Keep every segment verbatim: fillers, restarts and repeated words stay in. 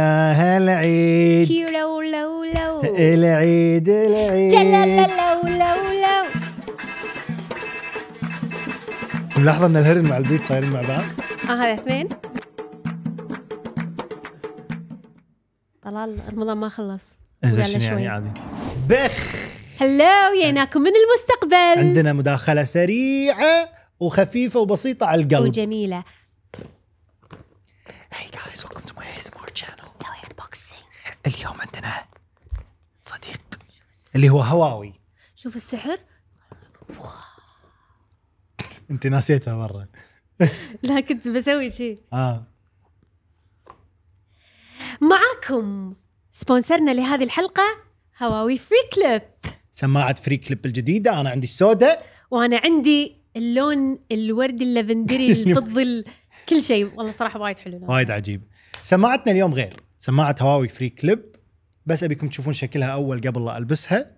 جانا هالعيد كيلو لو لو العيد العيد جلا لو لو لو. ملاحظة ان الهرن مع البيت صايرين مع بعض. اه هذا اثنين. طلال رمضان ما خلص. انزين شنو يعني عادي. بخ هلو جيناكم من المستقبل. عندنا مداخلة سريعة وخفيفة وبسيطة على القلب وجميلة. Hey guys, welcome to my A S M R channel. سوي unboxing. اليوم عندنا صديق اللي هو هواوي. شوف السحر. انت ناسيتها مرة. لا كنت بسوي شيء. اه معاكم سبونسرنا لهذه الحلقة هواوي فري كليب. سماعة فري كليب الجديدة. أنا عندي السوداء وأنا عندي اللون الوردي اللافندري الفضل كل شيء. والله صراحة وايد حلو. وايد عجيب. سماعتنا اليوم غير سماعة هواوي فري كليب، بس أبيكم تشوفون شكلها أول قبل لا ألبسها.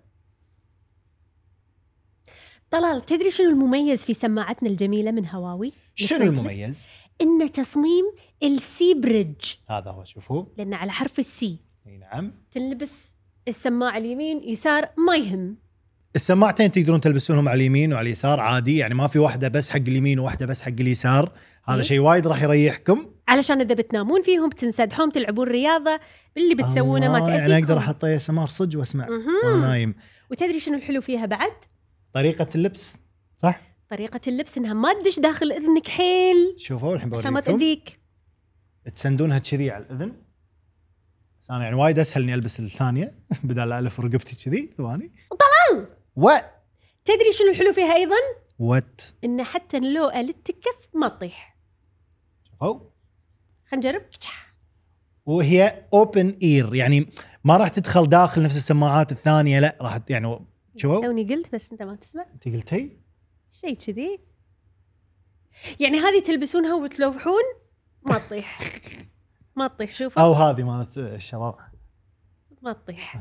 طلال تدري شنو المميز في سماعتنا الجميلة من هواوي؟ شنو المميز؟ إن تصميم السي بريدج. هذا هو شوفوه. لأن على حرف السي. نعم. تلبس السماعة اليمين يسار ما يهم. السماعتين تقدرون تلبسونهم على اليمين وعلى اليسار عادي، يعني ما في واحدة بس حق اليمين وواحدة بس حق اليسار. هذا إيه؟ شيء وايد راح يريحكم علشان إذا بتنامون فيهم بتنسدحون تلعبون رياضة اللي بتسوونه ما تأذيكم. يعني أقدر أحط إيه سمار صج وأسمع وأنا نايم. وتدري شنو الحلو فيها بعد؟ طريقة اللبس صح؟ طريقة اللبس إنها ما تدش داخل إذنك حيل شوفوا الحين عشان ما بوريكم. تأذيك. تسندونها كذي على الأذن. بس أنا يعني وايد أسهل إني ألبس الثانية بدل لا ألف رقبتي كذي. ثواني. طلال. وات. تدري شنو الحلو فيها أيضا؟ وات. إن حتى لو ألت الكف ما تطيح. شوفوا. خلينا نجرب. وهي اوبن اير، يعني ما راح تدخل داخل نفس السماعات الثانيه، لا راح يعني شوفوا. توني قلت بس انت ما تسمع. انت قلتي شيء كذي، يعني هذه تلبسونها وتلوحون ما تطيح. ما تطيح. شوفوا. او هذه مالت الشباب ما تطيح.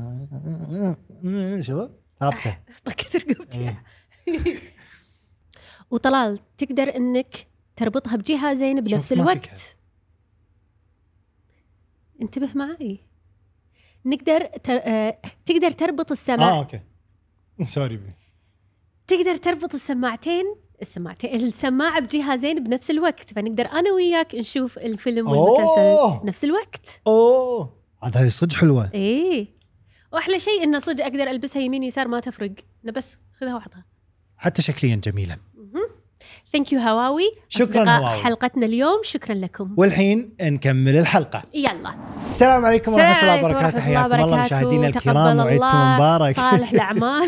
شوفوا ثابته. طقت رقبتي. وطلال تقدر انك تربطها بجهازين بنفس الوقت. انتبه معي. نقدر تر... آه... تقدر تربط السماعة. اه اوكي سوري بي. تقدر تربط السماعتين السماعتين السماعة بجهازين بنفس الوقت، فنقدر انا وياك نشوف الفيلم والمسلسل بنفس الوقت. اوه عاد هذه صدق حلوة. ايه واحلى شيء انه صدق اقدر البسها يمين يسار ما تفرق، انا بس خذها وحطها. حتى شكليا جميلة. ثانك يو هواوي. شكرا هواوي. حلقتنا اليوم شكرا لكم. والحين نكمل الحلقة. يلا. السلام عليكم ورحمة الله وبركاته. حياكم الله مشاهدينا الكرام وعيدكم مبارك. صالح الأعمال.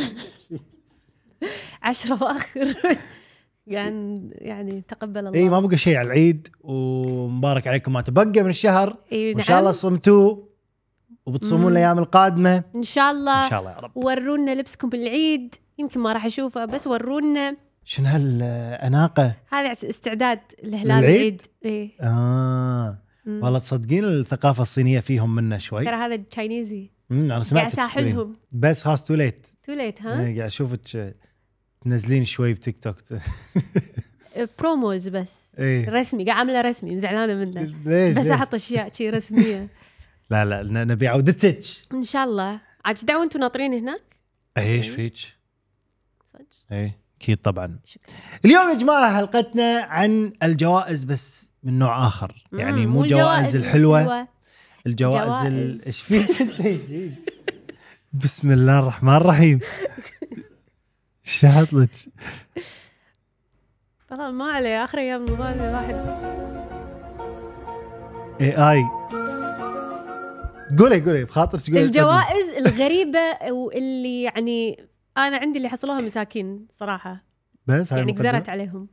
عشرة واخر يعني يعني تقبل الله. اي ما بقى شيء على العيد، ومبارك عليكم ما تبقى من الشهر. إيه وان شاء الله صمتوا وبتصومون الايام القادمة ان شاء الله. ان شاء الله يا رب. ورونا لبسكم بالعيد، يمكن ما راح اشوفه بس ورونا. شنو هالأناقة؟ هذا استعداد لهلال العيد. ايه اه مم. والله تصدقين الثقافة الصينية فيهم منا شوي. ترى هذا تشاينيزي. امم انا سمعت. قاعد اساحلهم بس خلاص توليت. توليت ها؟ قاعد اشوفك تنزلين شوي بتيك توك. بروموز بس. ايه؟ رسمي قاعد عامله رسمي، زعلانه منه. ليش؟ بس احط اشياء شيء رسميه. لا لا نبي عودتك ان شاء الله. عاد دعوه انتم ناطرين هناك. ايش فيك؟ صدق؟ ايه اكيد طبعا. شكرا. اليوم يا جماعه حلقتنا عن الجوائز بس من نوع اخر، يعني مو الجوائز الحلوه الحلوة. الجوائز ايش فيك انت؟ ايش فيك؟ بسم الله الرحمن الرحيم. شحط لك طبعا ما عليه اخر ايام رمضان الواحد. اي اي قولي قولي بخاطر تقولي الجوائز الغريبه واللي يعني انا عندي اللي حصلوها مساكين صراحه، بس يعني جزرت عليهم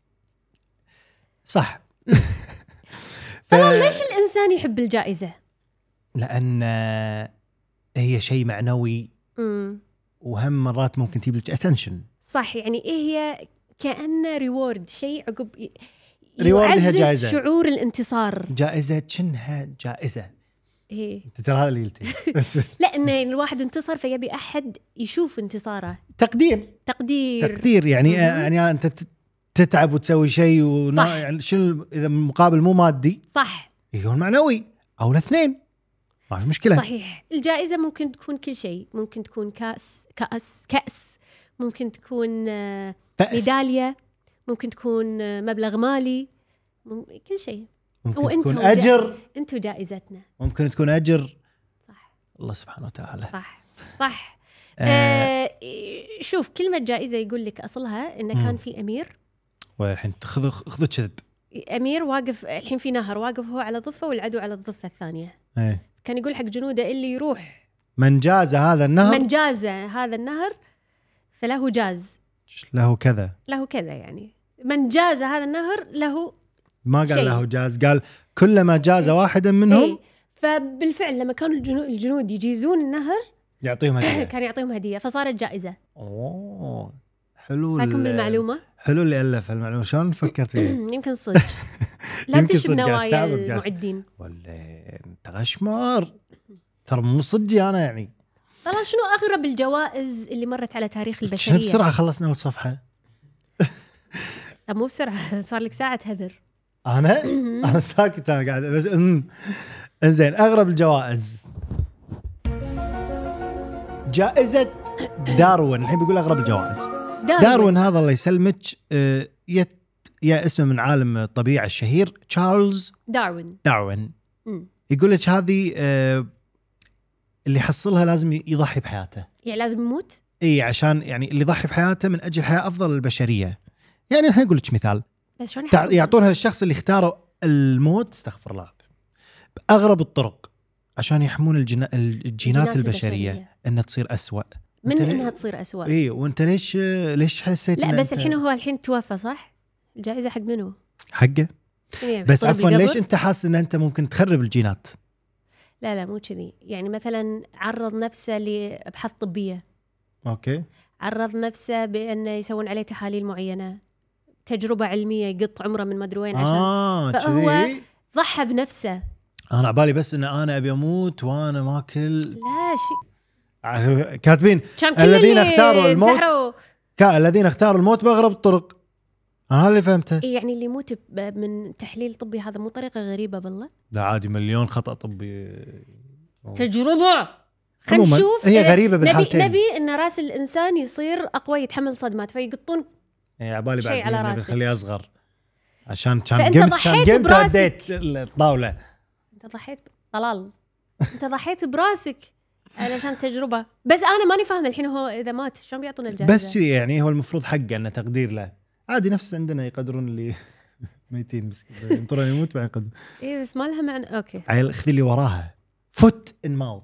صح. ف... طبعا ليش الانسان يحب الجائزه؟ لان هي شيء معنوي. امم وهم مرات ممكن تجيب لك اتنشن. صح، يعني ايه هي كأنه ريورد، شيء عقب ي... يعزز جائزة. شعور الانتصار. جائزة شنها جائزة. ايه انت ترى هذا اللي قلتي بس. لا ان الواحد انتصر فيبي احد يشوف انتصاره. تقدير تقدير تقدير يعني م-م. يعني انت تتعب وتسوي شيء ونا... يعني شنو اذا المقابل مو مادي صح يكون معنوي. او الاثنين، ما في مشكله. صحيح. الجائزه ممكن تكون كل شيء، ممكن تكون كاس كاس كاس ممكن تكون ميداليه، ممكن تكون مبلغ مالي، كل شيء. ممكن تكون اجر، انتم جائزتنا. ممكن تكون اجر. صح. الله سبحانه وتعالى. صح صح. آه. آه شوف، كلمه جائزه يقول لك اصلها انه كان في امير، والحين خذ خذ كذب. امير واقف الحين في نهر، واقف هو على ضفه والعدو على الضفه الثانيه. ايه. كان يقول حق جنوده اللي يروح من جاز هذا النهر، من جاز هذا النهر فله جاز، له كذا له كذا، يعني من جاز هذا النهر له، ما قال شيء. له جاز، قال كلما جاز واحدا منهم. إيه. فبالفعل لما كانوا الجنود, الجنود يجيزون النهر يعطيهم هدية كان يعطيهم هدية، فصارت جائزة. اوه حلو. راكم بالمعلومة؟ حلو اللي ألف المعلومة، شلون فكرت فيها؟ يمكن صدق. لا تشب نوايا المعدين. ولا انت غشمار، ترى مو صدقي انا يعني. ترى شنو اغرب الجوائز اللي مرت على تاريخ البشرية؟ بسرعة خلصنا أول صفحة. مو بسرعة، صار لك ساعة هذر. أنا أنا ساكت، أنا قاعد بس أمم إنزين. أغرب الجوائز، جائزة داروين. الحين بيقول أغرب الجوائز. داروين, داروين هذا الله يسلمك يت يا اسمه من عالم الطبيعة الشهير تشارلز داروين. داروين يقول لك هذه اللي يحصلها لازم يضحي بحياته، يعني لازم يموت. اي عشان يعني اللي يضحي بحياته من اجل حياه افضل للبشريه. يعني الحين اقول لك مثال، بس شلون تع... يعطونها للشخص اللي اختاروا الموت، استغفر الله، باغرب الطرق عشان يحمون الجنا... الجينات البشريه, البشرية. انها تصير أسوأ. من انها تصير أسوأ. اي وانت ليش ليش حسيت؟ لا بس الحين هو الحين توفى صح؟ الجائزه حق منو؟ حقه. بس عفوا ليش انت حاسس ان انت ممكن تخرب الجينات؟ لا لا مو كذي، يعني مثلا عرض نفسه لابحاث طبيه. اوكي. عرض نفسه بانه يسوون عليه تحاليل معينه، تجربه علميه، يقط عمره من ما ادري وين عشان آه فهو جدي. ضحى بنفسه. انا عبالي بس ان انا ابي اموت وانا ماكل. لا شيء كاتبين الذين اختاروا الموت كا الذين اختاروا الموت باغرب الطرق. انا هذا اللي فهمته. يعني اللي يموت من تحليل طبي هذا مو طريقه غريبه بالله؟ لا عادي، مليون خطأ طبي. تجربه. خلينا نشوف. هي غريبه بالحالتين. نبي نبي ان راس الانسان يصير اقوى، يتحمل صدمات، فيقطون اي عبالي بعد على راسك خليه اصغر عشان كان قمت كان قمت وديت الطاوله. انت ضحيت طلال. انت ضحيت براسك علشان تجربه. بس انا ماني فاهمه الحين هو اذا مات شلون بيعطون الجائزه؟ بس يعني هو المفروض حقه انه تقدير له عادي، نفس عندنا يقدرون اللي ميتين مسكين ينطرون يموت بعدين يقدرون. اي بس ما لها معنى. اوكي عيل خذي اللي وراها فوت ان ماوث.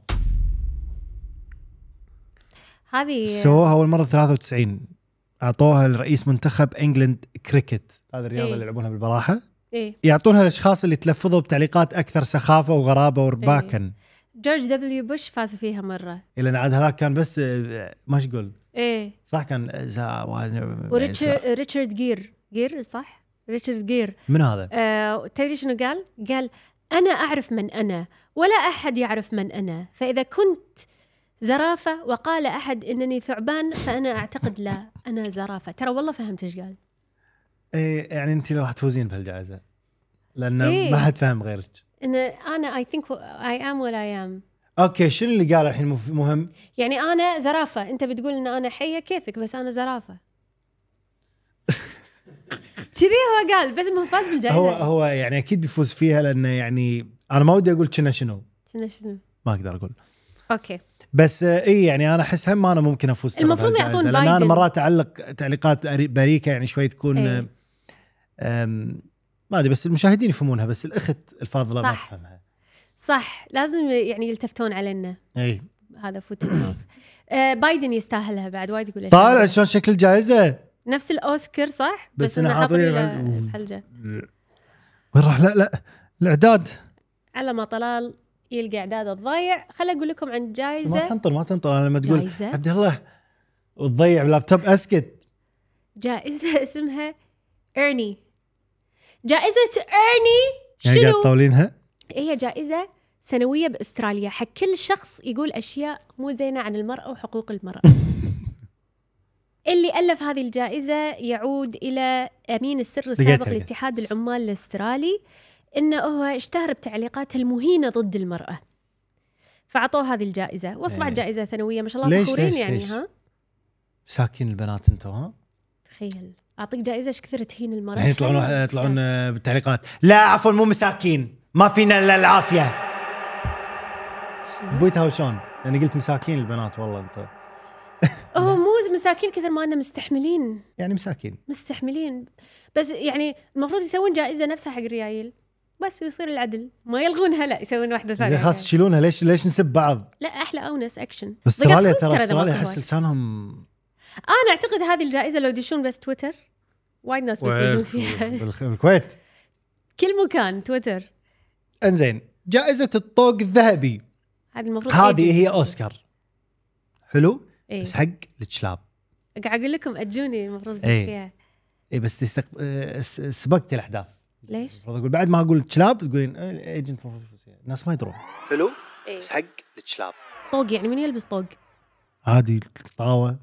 هذه سووها اول مره ثلاثة وتسعين، اعطوها لرئيس منتخب انجلند كريكت، هذه الرياضه إيه؟ اللي يلعبونها بالبراحه. إيه؟ يعطونها للاشخاص اللي تلفظوا بتعليقات اكثر سخافه وغرابه ورباكا. إيه؟ جورج دبليو بوش فاز فيها مره. الا عاد هذاك كان بس ما تقول ايه صح، كان وريتشارد ريتشارد جير جير صح ريتشارد جير. من هذا؟ آه، تدري شنو قال؟ قال انا اعرف من انا ولا احد يعرف من انا، فاذا كنت زرافه وقال احد انني ثعبان فانا اعتقد لا انا زرافه. ترى والله فهمت ايش قال. ايه يعني انت راح تفوزين بهالجائزه لان إيه؟ ما حد فاهم غيرك. ان انا اي ثينك اي ام وات اي ام. اوكي شنو اللي قاله الحين مهم؟ يعني انا زرافه، انت بتقول ان انا حيه، كيفك بس انا زرافه. كذي هو قال، بس ما فاز بالجائزه. هو هو يعني اكيد بيفوز فيها، لانه يعني انا ما ودي اقول كنا شنو كنا شنو ما اقدر اقول. اوكي بس اي يعني انا احس هم انا ممكن افوز. المفروض يعطون بايدن، انا مرات اعلق تعليقات بريكه يعني شوي تكون ايه؟ ما ادري بس المشاهدين يفهمونها، بس الاخت الفاضله ما تفهمها. صح لازم يعني يلتفتون علينا. اي هذا فوت الماوث. آه بايدن يستاهلها بعد وايد. يقول طالع شلون شكل الجائزه نفس الاوسكار صح، بس, بس انه حاطين الحلقه. وين راح؟ لا لا الاعداد على ما طلال يلقى اعداد الضايع. خل اقول لكم عن جائزه. ما تنطر ما تنطر انا لما تقول عبد الله وتضيع اللابتوب اسكت. جائزه اسمها ايرني. جائزه ايرني شنو؟ يعني قاعد تطولينها؟ هي جائزه سنويه باستراليا حق كل شخص يقول اشياء مو زينه عن المراه وحقوق المراه. اللي ألف هذه الجائزة يعود إلى أمين السر السابق لاتحاد العمال الأسترالي انه هو اشتهر بتعليقاته المهينه ضد المراه، فعطوه هذه الجائزه، واصبحت إيه. جائزه ثانويه ما شاء الله، فخورين يعني. ليش؟ ها مساكين البنات انتم. ها تخيل اعطيك جائزه ايش كثر تهين المراه. الحين يطلعون يطلعون بالتعليقات لا عفوا مو مساكين ما فينا الا العافيه. ابوي تهاوشون يعني قلت مساكين البنات والله انت. هو مو مساكين كثر ما انه مستحملين، يعني مساكين مستحملين بس يعني المفروض يسوون جائزه نفسها حق الريايل بس يصير العدل، ما يلغونها لا يسوون واحده ثانيه. خلاص تشيلونها. ليش ليش نسب بعض؟ لا احلى اونس اكشن. استراليا ترى استراليا احس لسانهم. انا اعتقد هذه الجائزه لو يدشون بس تويتر وايد ناس بيفوزون فيها. بالكويت كل مكان تويتر. انزين جائزه الطوق الذهبي هذه المفروض هذه هي اوسكار. حلو إيه؟ بس حق الكلاب. قاعد اقول لكم اجوني المفروض بس إيه؟ فيها. اي بس تستق... سبقت الاحداث. ليش؟ المفروض اقول بعد ما اقول كلاب تقولين ايجنت الناس ما يدرون. حلو إيه؟ بس حق الكلاب. طوق يعني من يلبس طوق؟ عادي طاوه.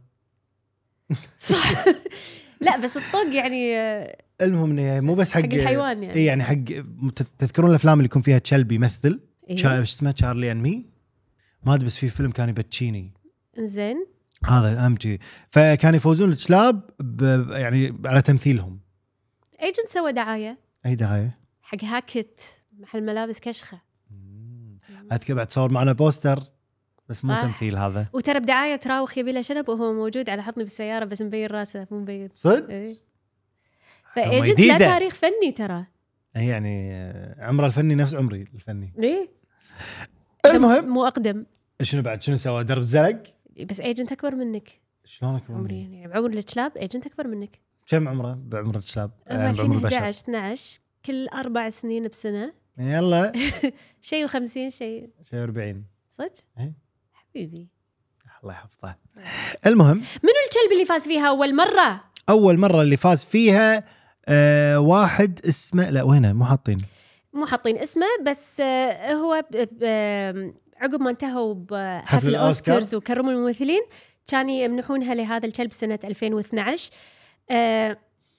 صح. لا بس الطوق يعني المهم انه مو بس حق, حق الحيوان يعني. اي يعني حق تذكرون الافلام اللي يكون فيها كلب يمثل؟ إيه؟ شا... ايش اسمه تشارلي ان مي. ما ادري بس في فيلم كان يبتشيني. زين هذا اهم شيء. فكانوا يفوزون الكلاب ب... يعني على تمثيلهم. ايجنت سوى دعايه. اي دعايه؟ حق هاكت محل ملابس كشخه. اذكر بعد تصور معنا بوستر بس مو صح. تمثيل هذا. وترى بدعايه تراوخ يبي له شنب وهو موجود على حضني بالسياره بس مبين راسه مو مبين. صدق؟ إيه. فايجنت لا تاريخ فني ترى. يعني عمره الفني نفس عمري الفني. ليه؟ المهم مو اقدم. شنو بعد شنو سوى درب زلق؟ بس ايجنت اكبر منك. شلون اكبر عمري يعني بعمر الكلاب ايجنت اكبر منك. كم عمره بعمر الكلاب؟ الحين احد عشر اثنا عشر كل اربع سنين بسنه. يلا شيء وخمسين شيء شيء أربعين. صدق؟ ايه حبيبي الله يحفظه. المهم منو الكلب اللي فاز فيها اول مره؟ اول مره اللي فاز فيها آه واحد اسمه لا وينه مو حاطين مو حاطين اسمه بس آه هو آه عقب ما انتهوا بحفل الاوسكارز وكرموا الممثلين كان يمنحونها لهذا الكلب سنه ألفين واثنا عشر. آه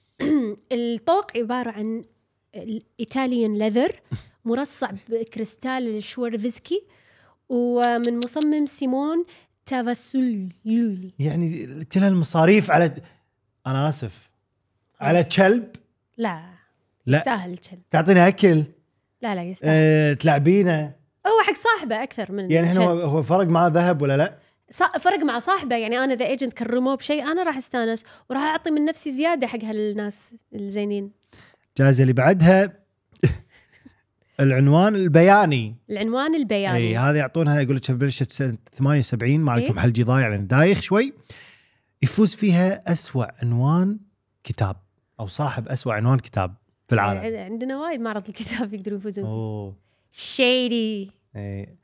الطوق عباره عن ايطاليان ليذر مرصع بكريستال الشوارفسكي ومن مصمم سيمون تافاسولي. يعني كل هالمصاريف على انا اسف على كلب؟ لا لا يستاهل الكلب. تعطيني اكل؟ لا لا يستاهل. أه، تلعبينه هو حق صاحبه اكثر من يعني هو هو فرق معاه ذهب ولا لا؟ فرق مع صاحبه يعني انا ذا ايجنت كرموه بشيء انا راح استانس وراح اعطي من نفسي زياده حق هالناس الزينين. الجائزه اللي بعدها العنوان البياني. العنوان البياني اي هذه يعطونها يقول لك بلشت سنه ثمانية وسبعين ما عليكم إيه؟ حلجي ضايع يعني دايخ شوي. يفوز فيها أسوأ عنوان كتاب او صاحب أسوأ عنوان كتاب في العالم. عندنا وايد معرض الكتاب يقدرون يفوزون. اوه شيدي. اي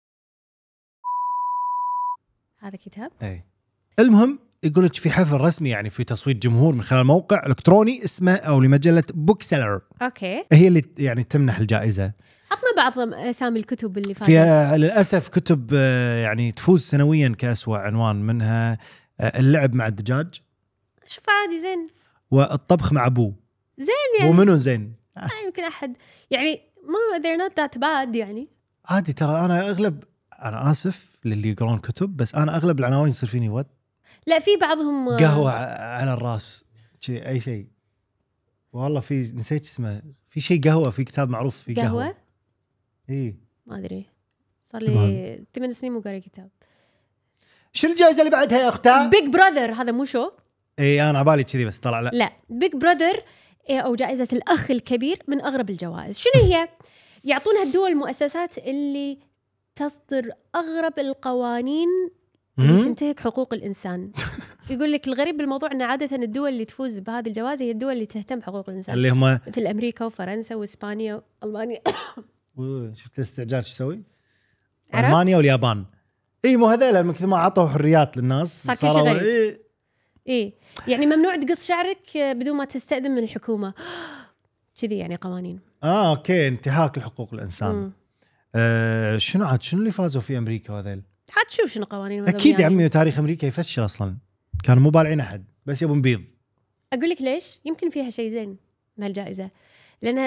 هذا كتاب. اي المهم يقول لك في حفل رسمي يعني في تصويت جمهور من خلال موقع الكتروني اسمه او لمجله بوك سيلر. اوكي هي اللي يعني تمنح الجائزه. عطنا بعض اسامي الكتب اللي فازت. فيها للاسف كتب يعني تفوز سنويا كأسوأ عنوان، منها اللعب مع الدجاج. شوف عادي زين. والطبخ مع ابوه. زين يعني. ومنو زين؟ آه يمكن احد يعني ما they're not that bad يعني. عادي ترى انا اغلب انا اسف للي يقرون كتب بس انا اغلب العناوين يصير فيني ود. لا في بعضهم قهوة على الراس شيء اي شيء. والله في نسيت اسمه في شيء قهوة في كتاب معروف في قهوة, قهوة؟ اي ما ادري صار لي ثمان سنين مو قاري كتاب. شنو الجائزة اللي بعدها يا اختها؟ بيج براذر. هذا مو شو؟ اي انا عبالي كذي بس طلع لا لا بيج براذر او جائزة الاخ الكبير من اغرب الجوائز. شنو هي؟ يعطونها الدول المؤسسات اللي تصدر اغرب القوانين اللي تنتهك حقوق الانسان. يقول لك الغريب بالموضوع ان عاده الدول اللي تفوز بهذه الجوائز هي الدول اللي تهتم حقوق الانسان اللي هم مثل امريكا وفرنسا واسبانيا والمانيا. شفت الاستعجال شو يسوي؟ المانيا واليابان. اي مو هذول من كثر ما عطوا حريات للناس صار كل شيء غريب. اي إيه؟ يعني ممنوع تقص شعرك بدون ما تستأذن من الحكومه كذي يعني قوانين. اه اوكي انتهاك لحقوق الانسان. آه شنو عاد شنو اللي فازوا في امريكا هذول؟ عاد شوف شنو قوانين. اكيد يا عمي تاريخ امريكا يفشل اصلا كانوا مو بالعين احد بس يبون بيض. اقول لك ليش يمكن فيها شيء زين من هالجائزه لان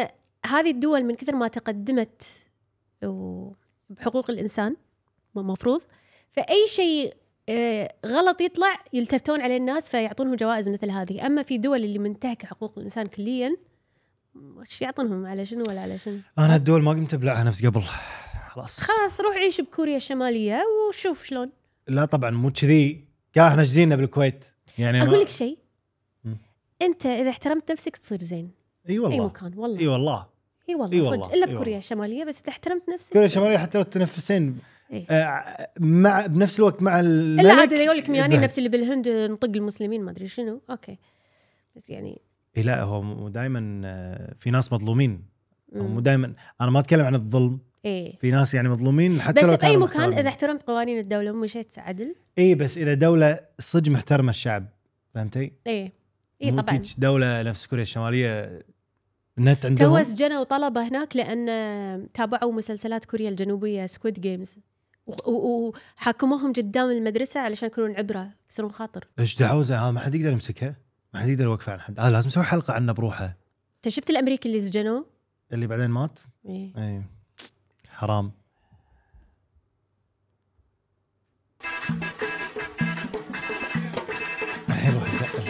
هذه الدول من كثر ما تقدمت بحقوق الإنسان مفروض، فأي شيء غلط يطلع يلتفتون عليه الناس فيعطونهم جوائز مثل هذه. أما في دول اللي منتهكة حقوق الإنسان كليا وش يعطونهم على شنو ولا على شنو؟ أنا الدول ما قمت أبلعها نفس قبل، خلاص خلاص روح عيش بكوريا الشمالية وشوف شلون. لا طبعا مو كذي، كان احنا جزينا بالكويت يعني. أقول لك شيء، أنت إذا احترمت نفسك تصير زين. اي والله. أي مكان والله. اي والله. اي والله صدق، الا بكوريا الشماليه بس اذا احترمت نفسك. كوريا الشماليه حتى لو تنفسين إيه؟ آه مع بنفس الوقت مع الملك. الا عاد اذا يقول لك مياني نفس اللي بالهند نطق المسلمين ما ادري شنو، اوكي بس يعني إيه لا هو دائما في ناس مظلومين، مو دائما، انا ما اتكلم عن الظلم. إيه؟ في ناس يعني مظلومين حتى بس لو باي مكان محترمين. اذا احترمت قوانين الدوله ومشيت عدل. اي بس اذا دوله صدق محترمه الشعب، فهمتي؟ ايه اي طبعا. دوله نفس كوريا الشماليه النت عندهم تو سجنوا طلبه هناك لان تابعوا مسلسلات كوريا الجنوبيه سكويد جيمز وحاكموهم قدام المدرسه علشان يكونون عبره يكسرون خاطر. ايش دعوه؟ هذا ما حد يقدر يمسكها، ما حد يقدر يوقف عن حد. آه لازم نسوي حلقه عنه بروحه. انت شفت الامريكي اللي سجنوه اللي بعدين مات؟ ايه اي حرام. الحين روح نسأل.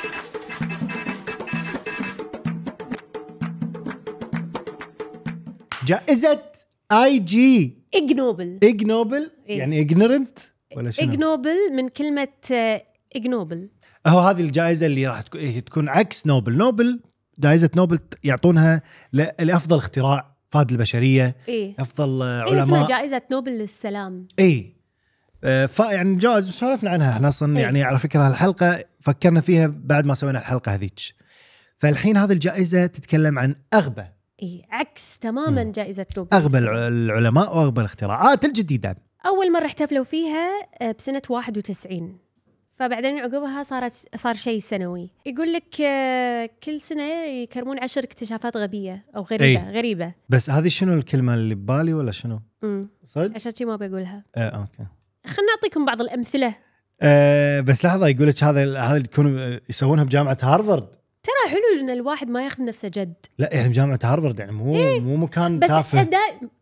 جائزة اي جي إج نوبل. إج نوبل إيه؟ يعني إجنرنت ولا شنو؟ إج نوبل من كلمة إج نوبل. هو هذه الجائزة اللي راح تكون عكس نوبل. نوبل جائزة نوبل يعطونها لأفضل اختراع فاد البشرية. إيه؟ أفضل علماء. إيه اسمها جائزة نوبل للسلام. إيه آه يعني جائزة سولفنا عنها احنا أصلا. إيه؟ يعني على فكرة الحلقة فكرنا فيها بعد ما سوينا الحلقة هذيك. فالحين هذه الجائزة تتكلم عن أغبى إيه عكس تماما م. جائزة نوبل أغبى العلماء وأغبى الاختراعات الجديدة. أول مرة احتفلوا فيها بسنة واحد وتسعين، فبعدين عقبها صارت صار شيء سنوي. يقول لك كل سنة يكرمون عشر اكتشافات غبية أو غريبة. أي. غريبة. بس هذه شنو الكلمة اللي ببالي ولا شنو؟ امم صدق؟ عشان شيء ما بقولها. آه أوكي. خلنا نعطيكم بعض الأمثلة. آه بس لحظة، يقول لك هذا هذا يكون يسوونها بجامعة هارفارد. ترى حلو ان الواحد ما ياخذ نفسه جد. لا يعني جامعة هارفارد يعني مو إيه؟ مو مكان بس تافه. بس دا...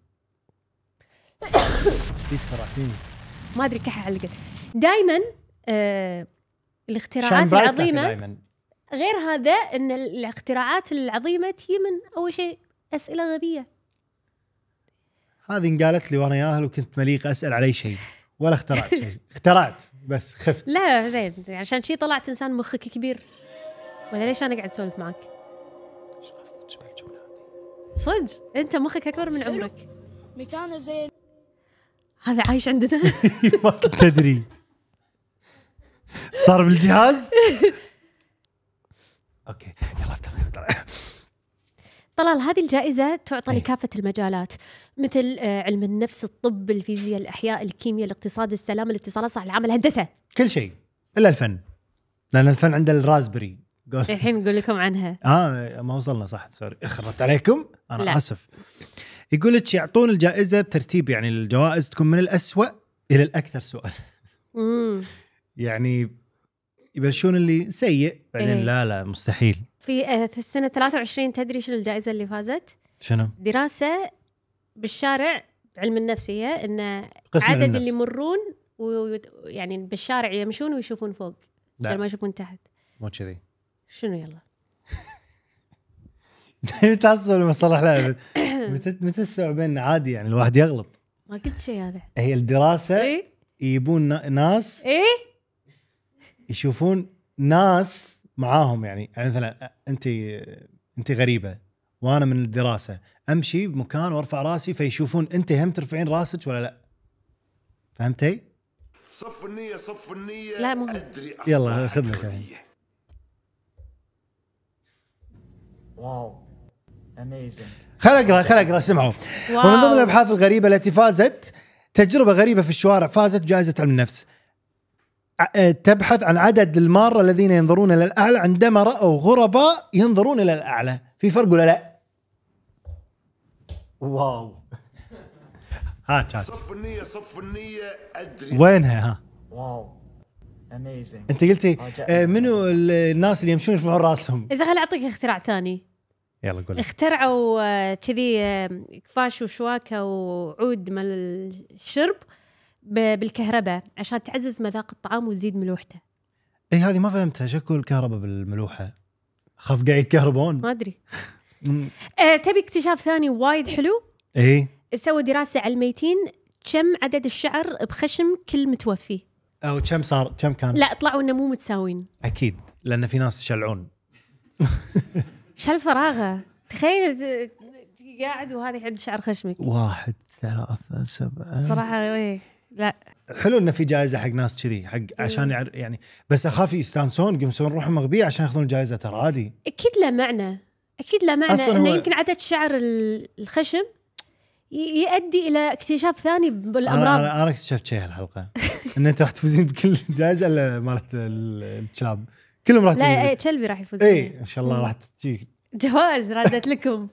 ما ادري كح علقت. دائما آه الاختراعات العظيمه دايماً. غير هذا ان الاختراعات العظيمه تجي من اول شيء اسئله غبيه. هذه انقالت لي وانا ياهل وكنت مليق اسال علي شيء ولا اخترعت شيء. اخترعت بس خفت. لا زين عشان شيء طلعت انسان مخك كبير. ولا ليش أنا قاعد أسولف معك؟ صدق أنت مخك أكبر من عمرك. مكانه زين. هذا عايش عندنا. ما كنت تدري صار بالجهاز. أوكي يلا طلع. طلال هذه الجائزة تعطى لكافة المجالات مثل علم النفس، الطب، الفيزياء، الأحياء، الكيمياء، الاقتصاد، السلام، الاتصالات، صح العمل، الهندسة، كل شيء إلا الفن، لأن الفن عنده الرازبري. الحين نقول لكم عنها. اه ما وصلنا صح، سوري خربت عليكم انا لا. اسف. يقول لك يعطون الجائزه بترتيب، يعني الجوائز تكون من الأسوأ الى الاكثر سؤال. امم يعني يبلشون اللي سيء بعدين إيه؟ لا لا مستحيل. في في السنه ثلاثة وعشرين تدري شنو الجائزه اللي فازت؟ شنو؟ دراسه بالشارع علم النفس، هي ان عدد اللي يمرون ويعني بالشارع يمشون ويشوفون فوق غير ما يشوفون تحت. مو كذي. شنو يلا تحصل المصطلح. لا متى متى استوعبين عادي يعني الواحد يغلط. ما قلت شيء هذا. هي الدراسة إيه؟ يجيبون ناس إيه؟ يشوفون ناس معاهم، يعني مثلا أنت أنت غريبة وأنا من الدراسة أمشي بمكان وأرفع راسي فيشوفون أنت هم ترفعين راسك ولا لا. فهمتي؟ صف النية صف النية. لا مهم. يلا خذ لك. واو اميزنج. خل اقرا خل اقرا سمعوا. ومن ضمن الابحاث الغريبه التي فازت تجربه غريبه في الشوارع فازت بجائزه علم النفس، تبحث عن عدد المارة الذين ينظرون الى الاعلى عندما راوا غرباء ينظرون الى الاعلى. في فرق ولا لا؟ واو. هات هات صف النية صف النية ادري وينها. ها واو اميزنج. انت قلتي منو الناس اللي يمشون يرفعون راسهم؟ اذا خل اعطيك اختراع ثاني. يلا قول. اخترعوا آه، كذي آه، كفاش وشواكه وعود مال الشرب ب- بالكهرباء عشان تعزز مذاق الطعام وتزيد ملوحته. اي هذه ما فهمتها، شكو الكهرباء بالملوحه؟ خاف قاعد يتكهربون. ما ادري. آه، تبي اكتشاف ثاني وايد حلو؟ اي سووا دراسه على الميتين كم عدد الشعر بخشم كل متوفي. او كم صار كم كان؟ لا طلعوا انه مو متساويين. اكيد لان في ناس يشلعون. شو الفراغه؟ تخيل ت- ت- قاعد وهذه عند شعر خشمك. واحد ثلاثة سبعة صراحه إيه. لا حلو انه في جائزه حق ناس كذي حق عشان يعر يعني، بس اخاف يستانسون يقومون يسوون روحهم مغبيه عشان ياخذون الجائزه. ترى عادي اكيد له معنى، اكيد له معنى أصلاً انه هو- يمكن عدد شعر ال- الخشم ي- يؤدي الى اكتشاف ثاني انا بالامراض. انا, أنا اكتشفت شيء هالحلقه ان انت راح تفوزين بكل جائزه الا مالت ال- الكلاب كلهم راح لا تفوزين. اي كلبي راح يفوز. اي ان شاء الله راح تجيك. جواز ردت لكم.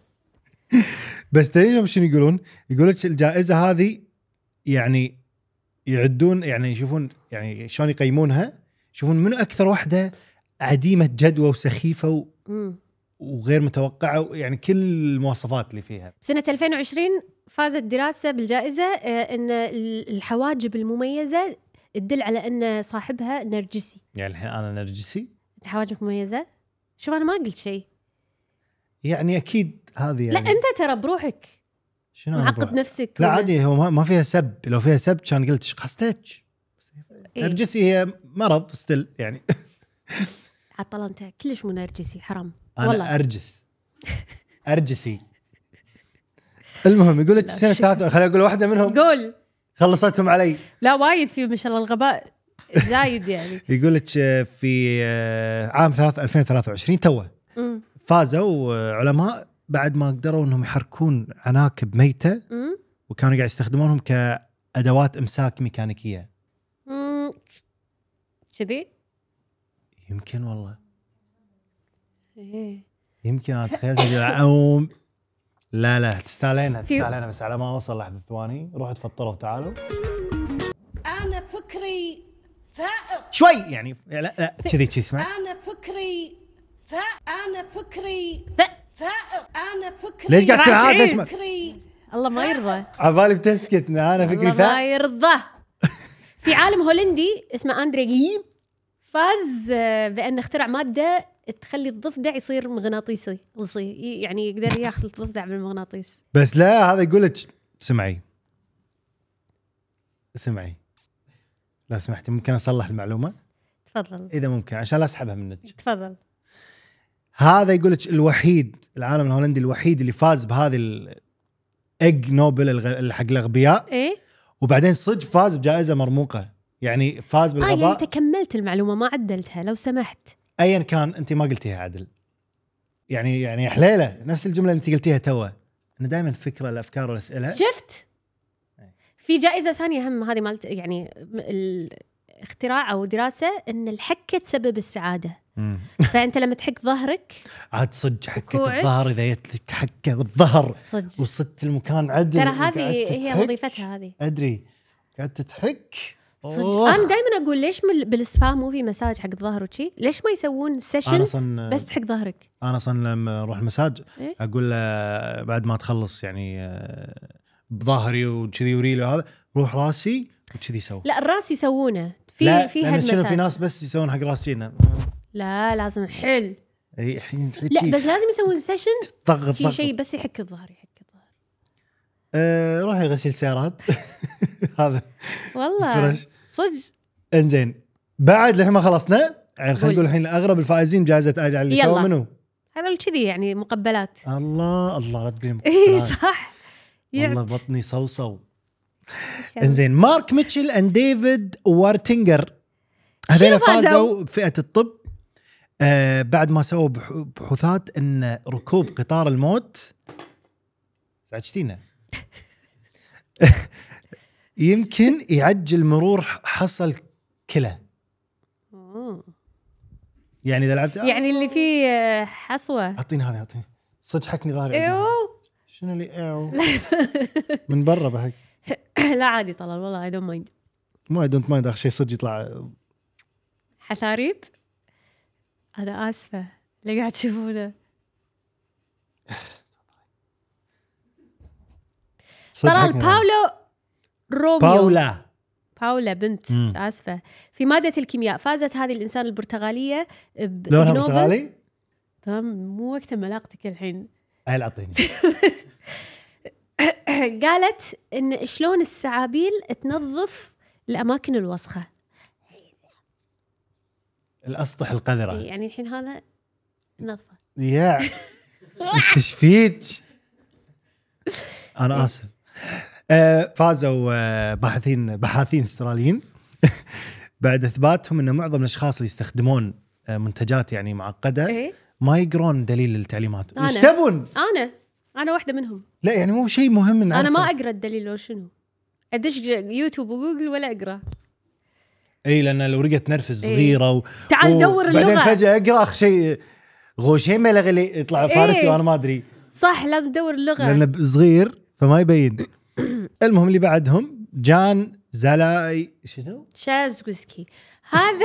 بس تدري شنو يقولون؟ يقول لك الجائزه هذه يعني يعدون يعني يشوفون يعني شلون يقيمونها، يشوفون منو اكثر واحده عديمه جدوى وسخيفه و... مم. وغير متوقعه، يعني كل المواصفات اللي فيها. سنة ألفين وعشرين فازت دراسة بالجائزة آه، أن الحواجب المميزة تدل على أن صاحبها نرجسي. يعني الحين انا نرجسي أنت حواجبك مميزة؟ شوف أنا ما قلت شيء. يعني اكيد هذه يعني لا أنت ترى بروحك شنو أنا معقد بروح؟ نفسك. لا ولا- عادي، هو ما- ما فيها سب. لو فيها سب كان قلت شخصتك. إيه. نرجسي هي مرض ستيل يعني. عطل أنت كلش مو نرجسي حرام. انا والله ارجس ارجسي. المهم يقول لك لا، سنه شك- ثلاثة، خليني اقول واحده منهم قول. خلصتهم علي. لا وايد في ما شاء الله الغباء زايد يعني. يقول لك في عام ثلاثة ألفين وثلاثة وعشرين توه أمم. فازوا علماء بعد ما قدروا انهم يحركون عناكب ميته أمم. وكانوا قاعد يستخدمونهم كادوات امساك ميكانيكيه. أمم. كذي؟ يمكن والله إيه. يمكن انا تخيلت أو لا لا تستاهلينها في- تستاهلينها، بس على ما اوصل لحظه ثواني روحوا تفطروا وتعالوا أنا فكري فائق. شوي يعني. لا لا كذي كذي اسمع. أنا فكري فائق. أنا فكري ف... فائق. أنا فكري ليش قاعد تنعاد؟ ليش ما فكري الله ما يرضى. عبالي بتسكت؟ انا فكري الله ما فا يرضى. في عالم هولندي اسمه أندري جيم فاز آه، بأن اخترع مادة تخلي الضفدع يصير مغناطيسي، يصير- يعني يقدر ياخذ الضفدع بالمغناطيس. بس لا هذا يقول لك سمعي سمعي لا سمحتي ممكن اصلح المعلومه تفضل اذا ممكن عشان لا اسحبها منك. تفضل. هذا يقول لك الوحيد العالم الهولندي الوحيد اللي فاز بهذه الاج نوبل الغ- اللي حق الاغبياء، ايه وبعدين صدق فاز بجائزه مرموقه، يعني فاز اه يعني بالغباء. انت كملت المعلومة ما عدلتها لو سمحت. ايا كان انت ما قلتيها عدل، يعني يعني يا حليله نفس الجمله اللي انت قلتيها توه. انا دائما فكره الافكار والاسئله. شفت؟ في جائزة ثانية هم هذه مالت يعني الاختراع او دراسة ان الحكة تسبب السعادة. مم. فانت لما تحك ظهرك عاد صدق حكه كوعك. الظهر اذا جت لك حكه بالظهر صدق وصدت المكان عدل ترى وقعدت هذه هي تحك. وظيفتها هذه. ادري قاعدت تحك صدق أوه. انا دائما اقول ليش من- بالسبا مو في مساج حق الظهر وشي؟ ليش ما يسوون انا سيشن اصلا بس تحك ظهرك؟ انا اصلا لما اروح المساج إيه؟ اقول له بعد ما تخلص يعني آه، بظهري وكذي وريلي وهذا روح راسي وكذي سوي. لا الراس يسوونه في لا في لأن هيد شنو في مساج. ناس بس يسوون حق راسينا. لا لازم حل. اي الحين لا بس لازم يسوون سيشن ضغط شي ضغط شيء بس يحك الظهر يحك الظهر. آه روحي غسيل سيارات. هذا والله فرش. صدق. انزين بعد لحين ما خلصنا يعني خلينا قول. نقول الحين اغرب الفائزين بجائزه اجعل اللي يلا. تو منو. هذول كذي يعني مقبلات. الله الله لا تقولي اي مقبلات. صح. والله يعت. بطني صوصو. انزين مارك ميتشل اند ديفيد وارتنجر هذول شنو فازوا؟ فازوا بفئه الطب آه بعد ما سووا بح- بحوثات ان ركوب قطار الموت زعجتينا يمكن يعجل مرور حصل كلى. أوه. يعني اذا لعبت يعني اللي فيه آه، حصوة. اعطيني هذه اعطيني صدق حكني ظهري. ايوه شنو اللي ايو من برا بحك. لا عادي طلال والله اي دونت مايند. مو اي دونت مايند اخر شيء صدق يطلع. حثاريب. انا اسفة اللي قاعد تشوفونه. طلال باولو روميو باولا باولا بنت مم. آسفة في مادة الكيمياء فازت هذه الإنسان البرتغالية لونها بنوبل. برتغالي؟ تمام مو وقت ملاقتك الحين. هاي اعطيني. قالت إن شلون السعابيل تنظف الأماكن الوسخة، الاسطح القذره. يعني الحين هذا نظفة. يا التشفيج. انا اسف. آه فازوا آه باحثين باحثين استراليين بعد اثباتهم ان معظم الاشخاص اللي يستخدمون آه منتجات يعني معقده إيه؟ ما يقرون دليل التعليمات. أنا. ايش تبون؟ أنا أنا واحدة منهم. لا يعني مو شيء مهم نعرفه. أنا ما أقرأ الدليل ولا شنو، أدش يوتيوب وجوجل ولا أقرأ. اي لان لو رقت نرفز صغيره و... تعال دور اللغة. بعدين فجاه اقرا اخ شيء غوشيمه لغلي يطلع فارسي إيه. وانا ما ادري، صح لازم تدور اللغة. لانه صغير فما يبين. المهم اللي بعدهم جان زلاي شنو؟ شازوسكي هذا.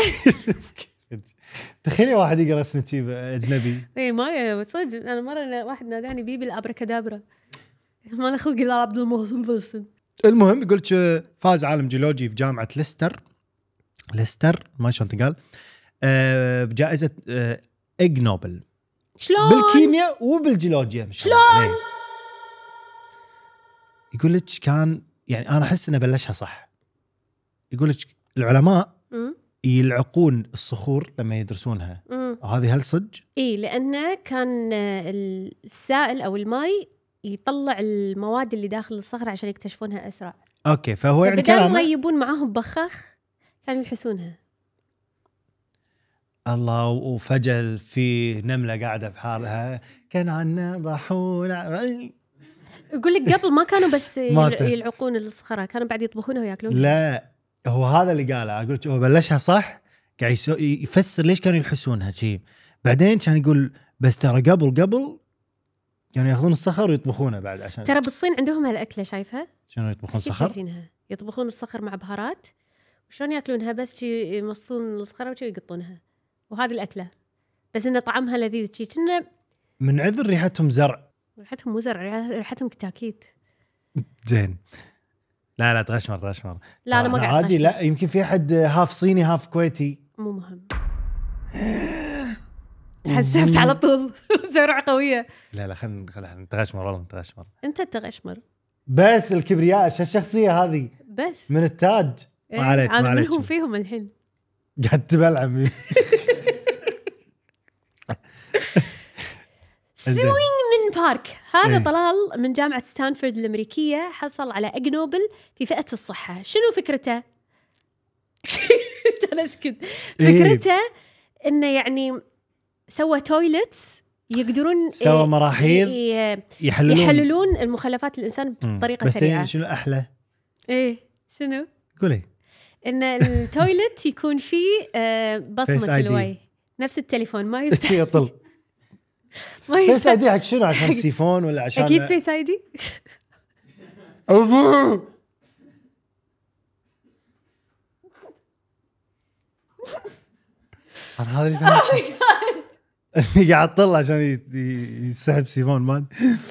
تخيلي واحد يقرا اسمه شيء اجنبي. اي ما صدق انا مره واحد ناداني بيبي الابركادابرا ما له خلق الا عبد المحسن. المهم يقول لك فاز عالم جيولوجي في جامعه ليستر ليستر ما شلون تقال أه بجائزه أه إج نوبل شلون بالكيمياء وبالجيولوجيا. شلون يقول لك كان يعني انا احس انه بلشها صح. يقول لك العلماء م? يلعقون الصخور لما يدرسونها. م. هذه هل صدق؟ اي لانه كان السائل او الماء يطلع المواد اللي داخل الصخره عشان يكتشفونها اسرع. اوكي فهو يعني بدل ما كلامه يجيبون معاهم بخاخ كانوا يلحسونها. الله. وفجأة في نملة قاعدة بحالها كان عنا ضحون. يقول لك قبل ما كانوا بس ماتت. يلعقون الصخره كانوا بعد يطبخونها وياكلونها. لا هو هذا اللي قاله. اقول لك هو بلشها صح قاعد يسو- يفسر ليش كانوا يلحسونها شيء. بعدين كان يقول بس ترى قبل قبل يعني ياخذون الصخر ويطبخونه بعد عشان ترى بالصين عندهم هالاكله شايفها؟ شنو يطبخون كيف صخر؟ شايفينها؟ يطبخون الصخر مع بهارات وشلون ياكلونها بس شي يمصون الصخره وشي يقطونها وهذه الاكله بس ان طعمها لذيذ شي كنا من عذر ريحتهم زرع. ريحتهم مو زرع ريحتهم كتاكيت. زين. لا لا تغشمر تغشمر. لا انا ما قاعد عادي. أغشمر. لا يمكن في احد هاف صيني هاف كويتي. مو مهم. حسبت على طول بسرعه قويه. لا لا خلينا خلينا نتغشمر والله نتغشمر. انت تغشمر بس الكبرياء الشخصيه هذه بس من التاج. إيه، ما عليك ما انا عليك. منهم فيهم الحين. قاعد تبلعب. سوينج من بارك هذا إيه. طلال من جامعة ستانفورد الأمريكية حصل على إج نوبل في فئة الصحة. شنو فكرته؟ كان أسكت. فكرته إنه يعني سوى تويلتس يقدرون سوى إيه مراحيض إيه يحللون يحللون المخلفات الإنسان بطريقة بس سريعة. شنو أحلى؟ إيه شنو؟ قولي. إن التويلت يكون فيه آه بصمة Face آي دي. الواي نفس التليفون ما يفتح شي يطل. ما فيس يفتح. اي دي حق شنو؟ عشان السيفون ولا عشان أكيد فيس آي دي. أبو. انا هذا اللي فهمت. اللي قاعد طلع عشان ي- ي- يسحب سيفون مال.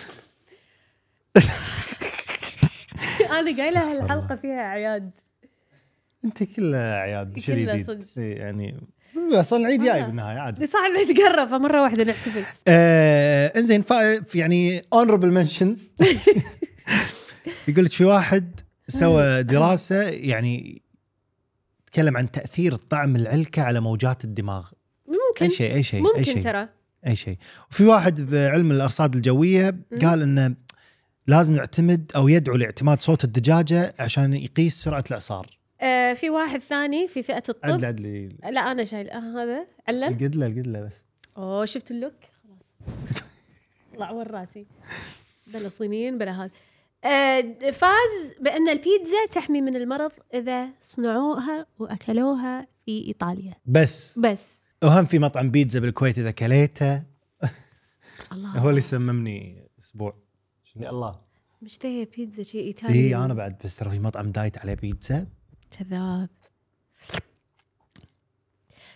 أنا قايلة هالحلقة فيها أعياد. انت كله عياد شو كله جديد؟ صدق. إيه يعني اصلا العيد جاي بالنهايه عادي. صعب نتقرب فمرة واحدة نحتفل. آه انزين فا يعني honorable mentions. يقول لك في واحد سوى دراسه يعني تكلم عن تاثير الطعم العلكه على موجات الدماغ. ممكن اي شيء اي شيء اي ممكن شيء ترى اي شيء. وفي واحد بعلم الارصاد الجويه قال انه لازم نعتمد او يدعو لاعتماد صوت الدجاجه عشان يقيس سرعه الاعصار. آه في واحد ثاني في فئة الطب. عدل عدلي. لا أنا شايل آه هذا علم. قد له قد له بس. أوه شفت اللوك خلاص. طلع ور راسي. بلا صينيين بلا هذا. آه فاز بأن البيتزا تحمي من المرض إذا صنعوها وأكلوها في إيطاليا. بس بس. وهم في مطعم بيتزا بالكويت اذا كليته الله. هو اللي سممني اسبوع. شنو الله. مشتهية بيتزا شيء إيطالي. اي انا بعد بس ترى في مطعم دايت عليه بيتزا. كذاب.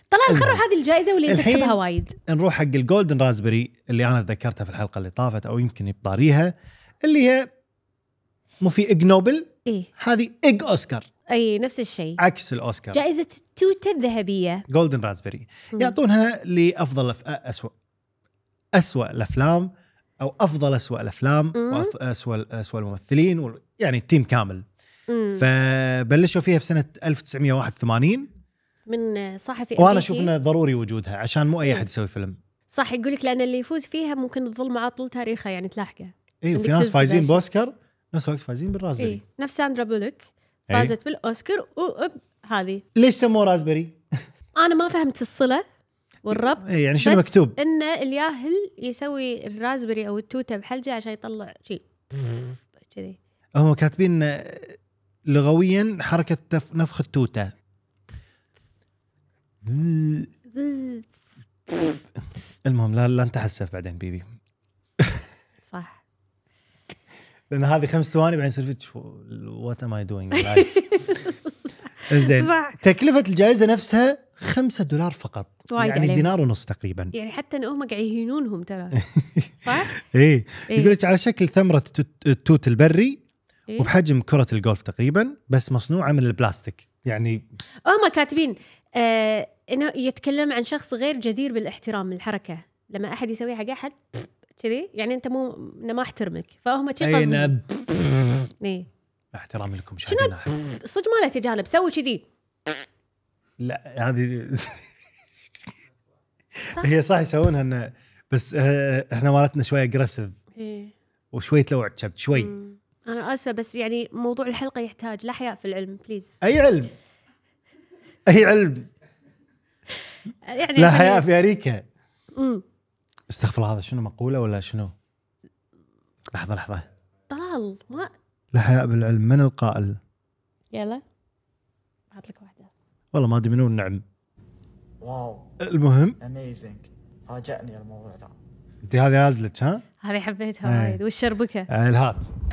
طلال خلوا هذه الجائزه واللي انت الحين تحبها وايد. نروح حق الجولدن رازبري اللي انا ذكرتها في الحلقه اللي طافت او يمكن يبطاريها، اللي هي مو في إج نوبل، ايه هذه إج اوسكار، اي نفس الشيء، عكس الاوسكار. جائزه توته الذهبيه جولدن رازبري يعطونها لافضل أف... اسوء اسوء الافلام او افضل اسوء الافلام واسوء اسوء الممثلين و... يعني التيم كامل. مم. فبلشوا فيها في سنه ألف وتسعمية وواحد وثمانين من صحفي وانا أمريكي. اشوف انه ضروري وجودها عشان مو اي احد يسوي فيلم. صح، يقول لك لان اللي يفوز فيها ممكن تظل معاه طول تاريخه يعني تلاحقه. اي وفي عندك ناس فزت فايزين باشا. باوسكار نفس الوقت فايزين بالرازبري. اي نفس ساندرا بولوك إيه. فازت بالاوسكار وهذه. ليش سموه رازبري؟ انا ما فهمت الصله والربط، إيه يعني شنو بس مكتوب؟ انه الياهل يسوي الرازبري او التوته بحلجه عشان يطلع شيء كذي. هم كاتبين لغويا حركه تف... نفخ التوته. المهم لا لا نتحسف بعدين بيبي. صح، لان هذه خمس ثواني بعدين يصير فيك وات ام اي دوينج لايف. زين تكلفه الجائزه نفسها خمسة دولار فقط، وايد يعني عليهم. دينار ونص تقريبا. يعني حتى ان هم قاعد يهينونهم ترى. صح. ايه إيه. يقول لك على شكل ثمره التوت- التوت البري إيه؟ وبحجم كره الجولف تقريبا، بس مصنوعه من البلاستيك. يعني هم كاتبين آه انه يتكلم عن شخص غير جدير بالاحترام الحركه، لما احد يسويها حق احد كذي يعني انت مو انا ما احترمك، فهم شي قصدهم. اين ايه احترامي لكم مشاهدينا. صدق ما له تجانب، سوي كذي. لا هذه هي صح يسوونها إنه بس آه، احنا مالتنا شويه اجريسيف إيه. وشوي تلوع كبت شوي. مم. انا اسفه بس يعني موضوع الحلقه يحتاج لا حياء في العلم بليز. اي علم اي علم يعني لا عشان- حياء في اريكا. مم. استغفر الله، هذا شنو مقوله ولا شنو؟ لحظه لحظه. طلال ما لا حياء بالعلم، من القائل؟ يلا احط لك واحده. والله ما ادري منو النعم. واو المهم اميزنج، فاجأني الموضوع ذا. انت هذه نازلت ها؟ هذه حبيتها إيه. وايد والشربكه. آه، الهات.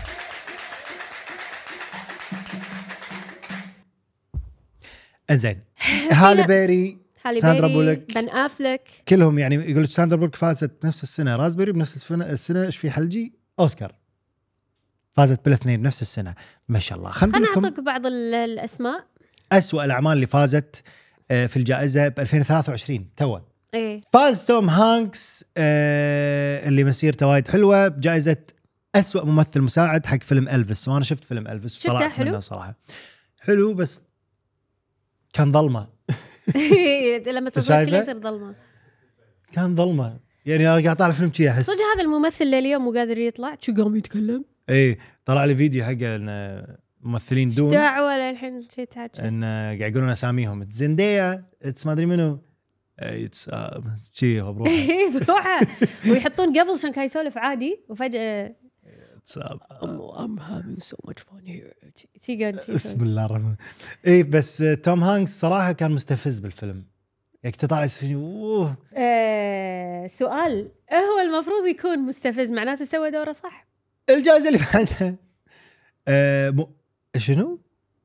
انزين هالي بيري، هالي ساندرا بيري، بولك، بن افلك. كلهم يعني يقول لك ساندرا بولك فازت نفس السنه رازبري، بنفس السنه السنه ايش في حلجي اوسكار، فازت بالاثنين بنفس السنه. ما شاء الله. خلينا انا نقول لكم اعطيك بعض ال- الاسماء. اسوء الاعمال اللي فازت آه، في الجائزه ب ألفين وثلاثة وعشرين تو. ايه فاز توم هانكس آه، اللي مسيرته وايد حلوه بجائزه اسوء ممثل مساعد حق فيلم ألفيس. وانا شفت فيلم ألفيس شفته وطلعت حلو؟ منه صراحه حلو، بس كان ظلمه. لما تصير شايفة؟ كله يصير ظلمه. كان ظلمه يعني انا قاعد طالع فيلم كذي احس. صدق هذا الممثل لليوم مو قادر يطلع شو قام يتكلم. اي طلع لي فيديو حق إن ممثلين دون دعوه للحين شيء تحكي. ان قاعد يقولون اساميهم زندية اتس ما ادري منو اتس شي هو بروحه بروحه ويحطون قبل عشان كان يسولف عادي وفجاه It's, uh, I'm having so much fun here. شي قاعد شي بسم الله الرحمن. اي بس توم هانكس صراحه كان مستفز بالفيلم. يعني تطلع يصير اوه آه سؤال، هو المفروض يكون مستفز معناته سوى دوره صح؟ الجائزه اللي بعدها آه م... شنو؟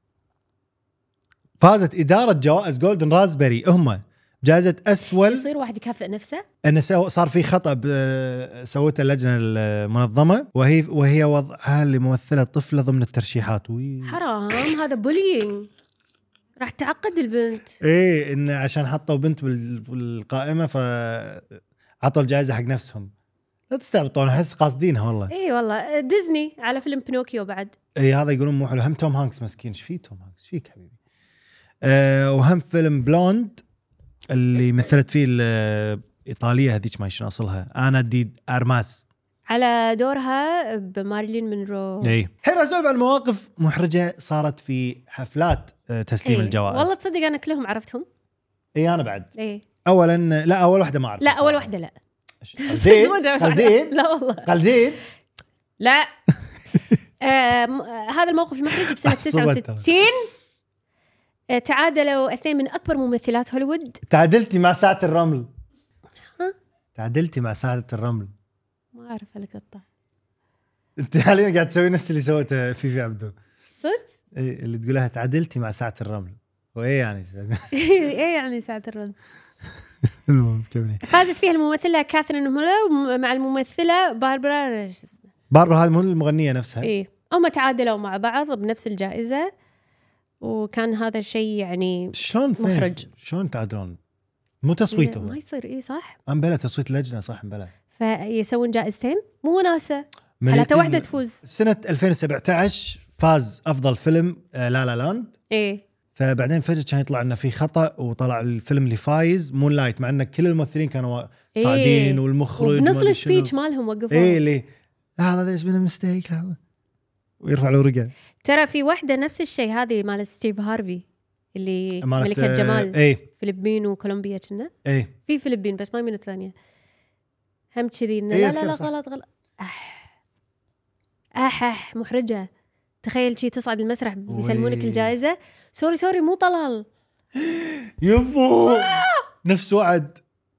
فازت اداره جوائز جولدن رازبري هم جائزه اسول. يصير واحد يكافئ نفسه. انه سو... صار في خطا ب... سوته اللجنه المنظمه وهي وهي وضعها لممثله طفله ضمن الترشيحات. وي. حرام، هذا بولينج، راح تعقد البنت. ايه انه عشان حطوا بنت بال... بالقائمه فعطوا الجائزه حق نفسهم. لا تستعبطون، احس قاصدينها والله. اي والله ديزني على فيلم بينوكيو بعد. اي هذا يقولون مو حلو. هم توم هانكس مسكين، ايش فيه توم هانكس فيك حبيبي. أه وهم فيلم بلوند اللي مثلت فيه الايطاليه هذيك ما شنو اصلها، انا دي ارماس على دورها بمارلين مونرو. اي. الحين اسولف عن مواقف محرجه صارت في حفلات آه، تسليم إيه. الجوائز. والله تصدق انا كلهم عرفتهم. اي انا بعد. ايه اولا لا اول واحده ما اعرف. لا اول واحده لا. قلدين صدق قلدين لا والله قلدين لا. آه م- آه، هذا الموقف المحرج بسنه تسعة وستين. آه تعادلوا اثنين من اكبر ممثلات هوليوود. تعادلتي مع ساعه الرمل. ها؟ تعادلتي مع ساعه الرمل. ما اعرف لك قطع انت حاليا قاعد تسوي نفس اللي سوته فيفي عبدو. صدق. إيه اللي تقولها تعادلتي مع ساعه الرمل. وايه يعني ايه يعني ساعة الرد. المهم كملي. فازت فيها الممثلة كاثرين هولو مع الممثلة باربرا شو اسمه باربرا، هذه مو المغنية نفسها؟ ايه هم تعادلوا مع بعض بنفس الجائزة، وكان هذا الشيء يعني شلون محرج. شلون تعادلون؟ مو تصويتهم ما يصير. ايه صح، ام بلا تصويت لجنة صح ام بلا، فيسوون جائزتين مو وناسة حتى واحدة تفوز. في سنة ألفين وسبعة عشر فاز افضل فيلم لا لا لاند، ايه فبعدين فجأة كان يطلع لنا في خطأ وطلع الفيلم اللي فايز مون لايت، مع ان كل الممثلين كانوا صاعدين إيه. والمخرج وبنص السبيتش مالهم وقفوا ايه ليه هذا ذيش بين ميستيك هذا ويرفع له ورقه. ترى في واحدة نفس الشيء هذه مال ستيف هارفي اللي مالت- ملكة جمال ايه فلبين وكولومبيا كنا ايه في فلبين بس ما من الثانية هم كذي إنه إيه، لا لا لا أذكر صح. غلط غلط أح أح أح محرجة. تخيل شي تصعد المسرح بيسلمونك وي. الجائزة سوري سوري مو طلال يبو نفس وعد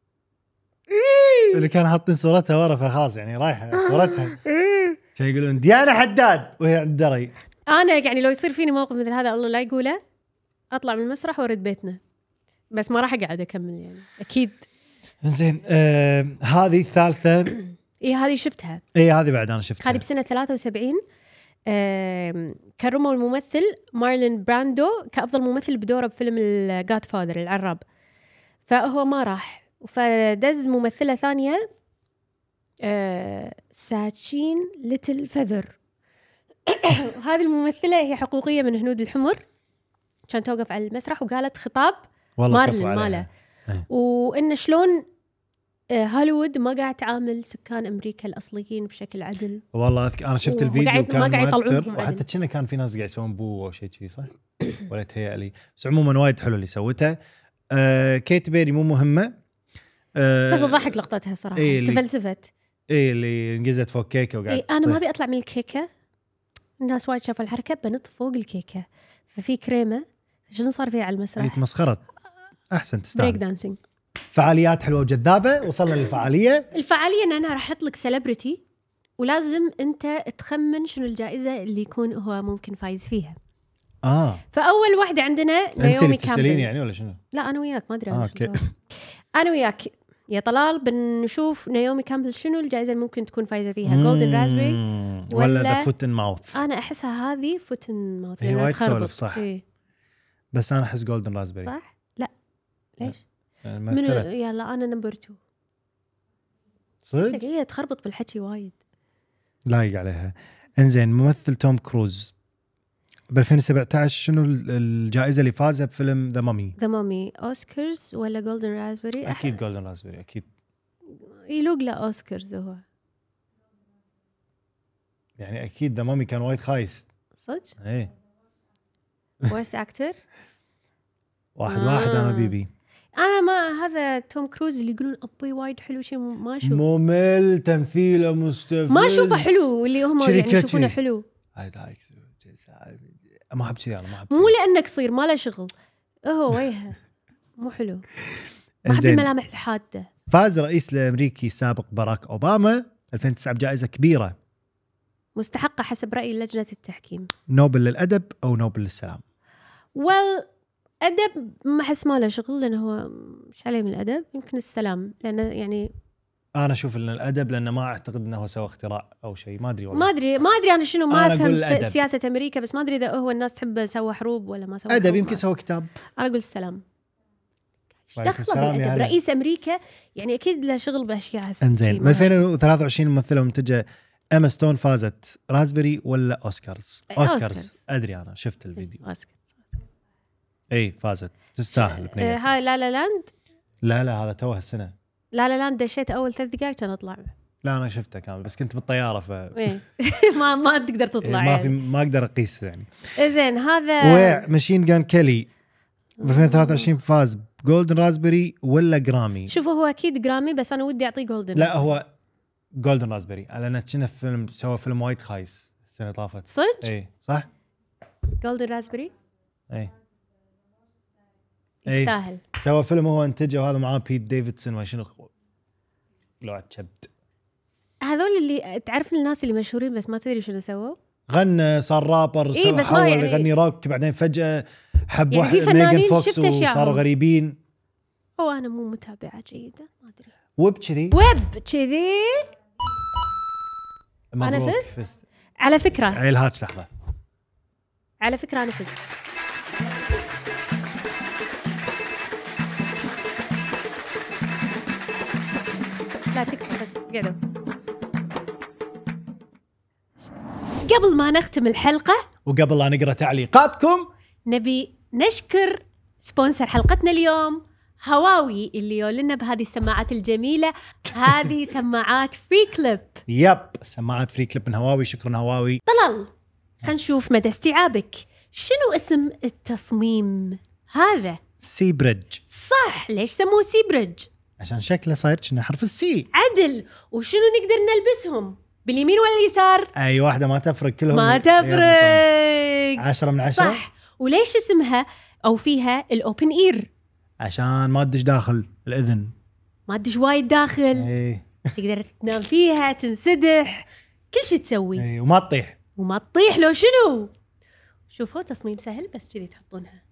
اللي كانوا حاطين صورتها ورا، فخلاص يعني رايحه صورتها كانوا يقولون ديانا حداد وهي عند دري. أنا يعني لو يصير فيني موقف مثل هذا الله لا يقوله أطلع من المسرح وأرد بيتنا، بس ما راح أقعد أكمل يعني أكيد. زين آه هذه الثالثه. إيه هذه شفتها، ايه هذه بعد انا شفتها. هذه بسنة ثلاثة وسبعين. آم، كرموا الممثل مارلين براندو كأفضل ممثل بدوره بفيلم الجاد فاذر العراب، فهو ما راح، فدز ممثلة ثانية آه، ساتشين ليتل فذر. هذه الممثلة هي حقوقية من هنود الحمر، كانت توقف على المسرح وقالت خطاب والله كفو مارلين عليها. ماله، أي. وإن شلون آه، هوليوود ما قاعد تعامل سكان أمريكا الأصليين بشكل عدل. والله أذكر انا شفت وقاعد- الفيديو ما وكان قاعد يطلعون مؤثر، لهم وحتى عدل. كنا كان في ناس قاعد يسوون بو او شيء كذي صح ولا تهيألي، بس عموما وايد حلو اللي سوته. آه كيت بيري مو مهمه آه بس تضحك لقطتها صراحة إيه اللي- تفلسفت. ايه اللي انقزت فوق كيكه وقاعد إيه أنا ما تطيح. أبي أطلع من الكيكة، الناس وايد شافوا الحركة بنط فوق الكيكة ففي كريمة، شنو صار فيها على هي المسرح؟ تمسخرت احسن بريك تستاهل. دانسينج. فعاليات حلوه وجذابه. وصلنا للفعاليه. الفعالية إن أنا راح أحط لك سيلبرتي ولازم أنت تخمن شنو الجائزة اللي يكون هو ممكن فايز فيها. اه فأول واحدة عندنا انت اللي نايومي بتساليني كامبل. يعني ولا شنو؟ لا أنا وياك ما أدري آه، أنا أوكي. شو الجواب. أنا وياك يا طلال بنشوف نايومي كامبل شنو الجائزة اللي ممكن تكون فايزة فيها، جولدن رازبري. مم، ولا ولا- ذا فوت ان ماوث. أنا أحسها هذه فوتن ماوث هي لأنها وايد تخربط. تسولف، صح. إيه. بس انا احس جولدن رازبري. صح؟ لا ليش؟ يعني من مثلت يلا أنا نمبر تو. صدق هي تخربط بالحكي وايد. لايق عليها. انزين ممثل توم كروز ب ألفين وسبعة عشر شنو ال- الجائزه اللي فازها بفيلم ذا مامي؟ ذا مامي أوسكارز ولا جولدن رازبري؟ اكيد جولدن رازبري اكيد. يلوق له أوسكارز هو يعني اكيد ذا مامي كان وايد خايس. صدق؟ ايه ورست أكتر. واحد آه. واحد انا بيبي. أنا ما هذا توم كروز اللي يقولون أبوي وايد حلو شيء ما أشوف ممل تمثيله مستفز ما أشوفه حلو واللي هم شري يعني كاتشي. يشوفونه حلو. I like ما احب كذي انا ما احب مو لأنك صير ما له شغل هو ويها مو حلو. ما أحب إنزين. الملامح الحادة. فاز رئيس الامريكي السابق باراك اوباما ألفين وتسعة بجائزه كبيره، مستحقة حسب رأي لجنة التحكيم. نوبل للادب او نوبل للسلام. well أدب ما أحس ما له شغل لأنه هو مش عليه من الأدب، يمكن السلام لأنه يعني انا اشوف ان الادب لانه ما اعتقد انه هو سوى اختراع او شيء، ما ادري والله. ما أدري ما أدري أنا شنو ما أنا أقول أفهم الأدب. سياسة أمريكا، بس ما أدري إذا هو الناس تحب سوى حروب ولا ما سوى ادب حروب. يمكن ما- سوى كتاب. أنا أقول السلام. وعليكم دخله السلام يا بالأدب هلا. رئيس أمريكا يعني أكيد له شغل بأشياء هسه انزين شي ب ما- ألفين وثلاثة وعشرين ممثله ومنتجه اما ستون فازت رازبري ولا اوسكارز؟ أوسكارز. اوسكارز ادري انا شفت الفيديو. أوسكار. اي فازت تستاهل آه، بنية. هاي لا لا لاند. لا لا هذا توه السنه. لا لا لاند دشيت أول ثلاث دقائق كان أطلع. لا انا شفته كامل بس كنت بالطياره ف إيه. ما ما تقدر تطلع ما في يعني. ما اقدر اقيس يعني. زين هذا ويع ماشين جان كيلي ب ألفين وثلاثة وعشرين فاز جولدن رازبري ولا جرامي؟ شوفوا هو أكيد جرامي بس أنا ودي أعطيه جولدن. لا هو جولدن رازبري لأنه كنا فيلم سوى فيلم وايد خايس السنه اللي طافت. صدق اي صح؟ جولدن رازبري اي إيه. يستاهل. سوى فيلم هو انتجه وهذا معاه بيت ديفيدسون ما شنو لو كبد. هذول اللي تعرف الناس اللي مشهورين بس ما تدري شنو سووا. غنى صار رابر إيه سوى بس ما حول يعني- يغني روك بعدين فجأة حب يعني واحد في فنانين ميغان فوكس شفت أشياءهم. وصاروا غريبين. هو أنا مو متابعة جيدة ما أدري. ويب كذي ويب كذي. أنا مبروك، فزت؟ فزت. على فكرة عيل هات لحظة. على فكرة أنا فزت. لا تكفى بس قعدوا. قبل ما نختم الحلقة وقبل لا نقرأ تعليقاتكم نبي نشكر سبونسر حلقتنا اليوم هواوي اللي يولنا بهذه السماعات الجميلة. هذه سماعات فري كليب. يب سماعات فري كليب من هواوي. شكرا هواوي. طلال خلينا نشوف مدى استيعابك. شنو اسم التصميم هذا؟ سي بريدج. صح. ليش سموه سي بريدج؟ عشان شكله صاير كأنه حرف السي. عدل. وشنو نقدر نلبسهم باليمين ولا اليسار؟ اي واحدة ما تفرق كلهم ما تفرق. عشرة من عشرة. صح. وليش اسمها أو فيها الأوبن إير؟ عشان ما تدش داخل الأذن. ما تدش وايد داخل. اي تقدر تنام فيها تنسدح كل شيء تسوي اي وما تطيح. وما تطيح. لو شنو شوفوا تصميم سهل بس كذي تحطونها.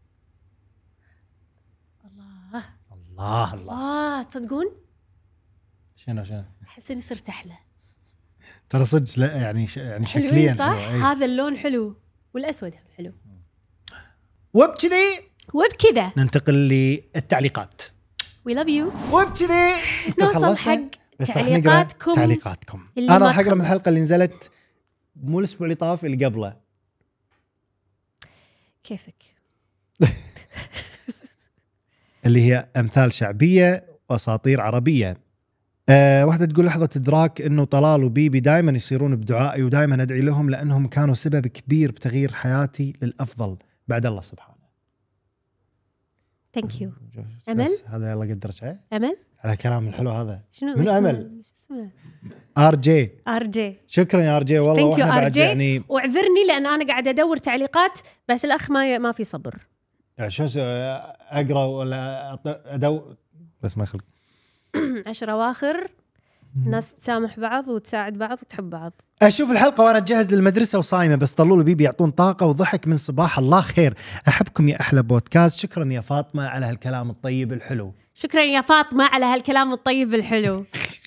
الله الله الله. آه تصدقون شنو شنو أحس إني صرت أحلى. ترى صدق لا يعني ش... يعني حلوين شكليا صح؟ حلو. أي. هذا اللون حلو والأسود هم حلو. وبكذي وبكذا ننتقل للتعليقات. we love you. وبكذي نوصل حق بس راح نقرأ تعليقاتكم تعليقاتكم. اللي انا ما راح اقرا من تخلص. الحلقه اللي نزلت مو الاسبوع اللي طاف اللي قبله. كيفك؟ اللي هي امثال شعبيه واساطير عربيه. أه واحده تقول لحظه ادراك انه طلال وبيبي دائما يصيرون بدعائي ودائما ادعي لهم لانهم كانوا سبب كبير بتغيير حياتي للافضل بعد الله سبحانه. ثانك يو. بس أمل؟ هذا الله قدرك عليه أمل؟ على كلام الحلو هذا. شنو من اسمه؟ أمل؟ شو اسمه؟ ار جي. ار جي. شكرا يا ار جي والله. ثانك يو واحنا ار بعد جي. يعني واعذرني لان انا قاعده ادور تعليقات بس الاخ ما ما في صبر. يعني شو اسوي؟ اقرا ولا أط- ادو بس ما يخلق. عشر اواخر الناس تسامح بعض وتساعد بعض وتحب بعض. اشوف الحلقه وانا اتجهز للمدرسه وصايمه بس طلول وبيبي يعطون طاقه وضحك من صباح الله خير. احبكم يا احلى بودكاست. شكرا يا فاطمه على هالكلام الطيب الحلو. شكرا يا فاطمه على هالكلام الطيب الحلو.